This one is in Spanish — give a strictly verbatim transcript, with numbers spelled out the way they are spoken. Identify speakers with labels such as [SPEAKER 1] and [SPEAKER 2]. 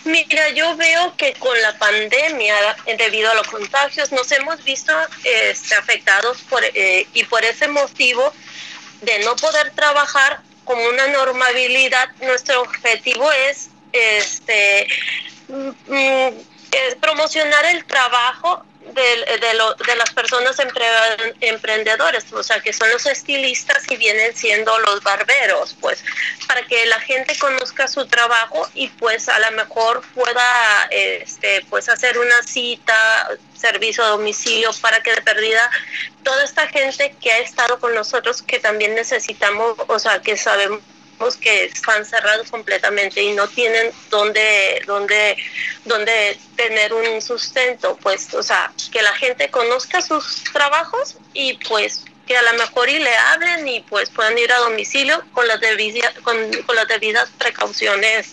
[SPEAKER 1] Mira, yo veo que con la pandemia, eh, debido a los contagios, nos hemos visto este, afectados por, eh, y por ese motivo de no poder trabajar con una normabilidad. Nuestro objetivo es este mm, mm, es promocionar el trabajo de, de, lo, de las personas empre, emprendedores, o sea, que son los estilistas y vienen siendo los barberos, pues, para que la gente conozca su trabajo y pues a lo mejor pueda este, pues hacer una cita, servicio a domicilio, para que de perdida toda esta gente que ha estado con nosotros, que también necesitamos, o sea, que sabemos que están cerrados completamente y no tienen dónde, dónde, dónde tener un sustento, pues, o sea, que la gente conozca sus trabajos y pues que a lo mejor y le hablen y pues puedan ir a domicilio con las debidas, con, con las debidas precauciones